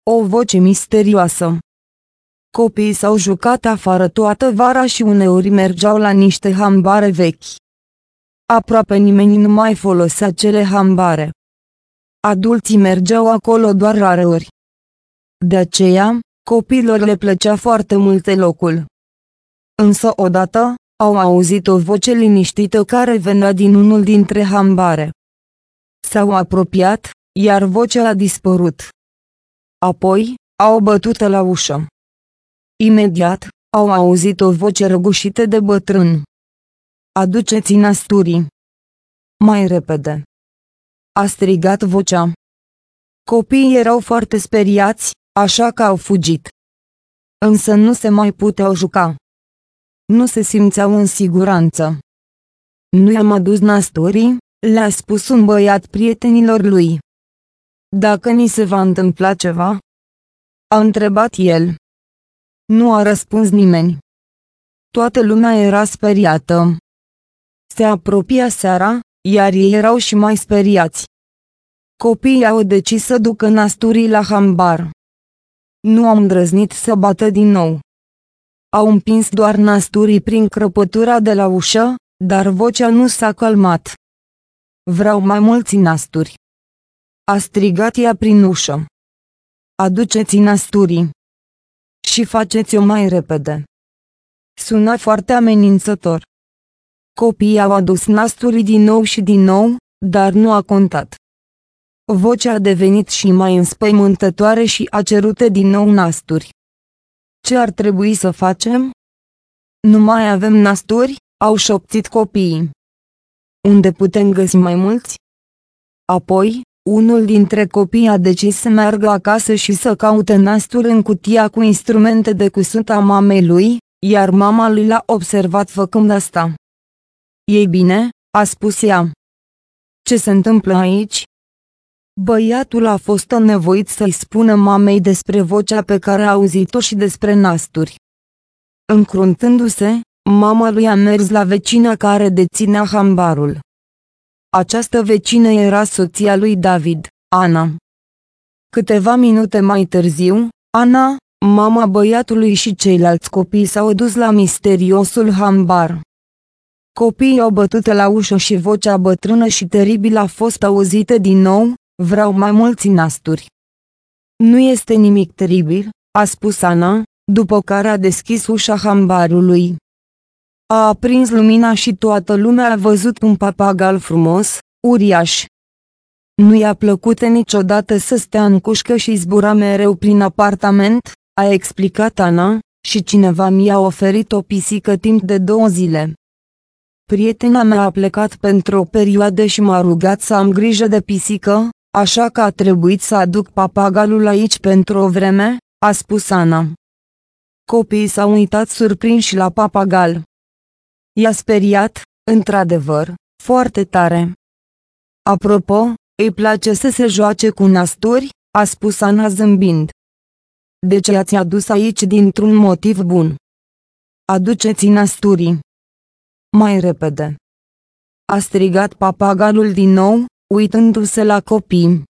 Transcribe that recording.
O voce misterioasă. Copiii s-au jucat afară toată vara și uneori mergeau la niște hambare vechi. Aproape nimeni nu mai folosea cele hambare. Adulții mergeau acolo doar rareori. De aceea, copiilor le plăcea foarte mult locul. Însă odată, au auzit o voce liniștită care venea din unul dintre hambare. S-au apropiat, iar vocea a dispărut. Apoi, au bătut la ușă. Imediat, au auzit o voce răgușită de bătrân. Aduceți nasturii. Mai repede. A strigat vocea. Copiii erau foarte speriați, așa că au fugit. Însă nu se mai puteau juca. Nu se simțeau în siguranță. Nu i-am adus nasturii, le-a spus un băiat prietenilor lui. Dacă ni se va întâmpla ceva? A întrebat el. Nu a răspuns nimeni. Toată lumea era speriată. Se apropia seara, iar ei erau și mai speriați. Copiii au decis să ducă nasturii la hambar. Nu au îndrăznit să bată din nou. Au împins doar nasturii prin crăpătura de la ușă, dar vocea nu s-a calmat. Vreau mai mulți nasturi. A strigat ea prin ușă. Aduceți nasturii. Și faceți-o mai repede. Suna foarte amenințător. Copiii au adus nasturii din nou și din nou, dar nu a contat. Vocea a devenit și mai înspăimântătoare și a cerut din nou nasturi. Ce ar trebui să facem? Nu mai avem nasturi, au șoptit copiii. Unde putem găsi mai mulți? Apoi, unul dintre copii a decis să meargă acasă și să caute nasturi în cutia cu instrumente de cusut a mamei lui, iar mama lui l-a observat făcând asta. Ei bine, a spus ea. Ce se întâmplă aici? Băiatul a fost nevoit să-i spună mamei despre vocea pe care a auzit-o și despre nasturi. Încruntându-se, mama lui a mers la vecina care deținea hambarul. Această vecină era soția lui David, Ana. Câteva minute mai târziu, Ana, mama băiatului și ceilalți copii s-au dus la misteriosul hambar. Copiii au bătut la ușă și vocea bătrână și teribilă a fost auzită din nou: vreau mai mulți nasturi. Nu este nimic teribil, a spus Ana, după care a deschis ușa hambarului. A aprins lumina și toată lumea a văzut un papagal frumos, uriaș. Nu i-a plăcut niciodată să stea în cușcă și zbura mereu prin apartament, a explicat Ana, și cineva mi-a oferit o pisică timp de 2 zile. Prietena mea a plecat pentru o perioadă și m-a rugat să am grijă de pisică, așa că a trebuit să aduc papagalul aici pentru o vreme, a spus Ana. Copiii s-au uitat surprinși la papagal. I-a speriat, într-adevăr, foarte tare. Apropo, îi place să se joace cu nasturi, a spus Ana zâmbind. De ce ați adus aici dintr-un motiv bun? Aduceți nasturii. Mai repede. A strigat papagalul din nou, uitându-se la copii.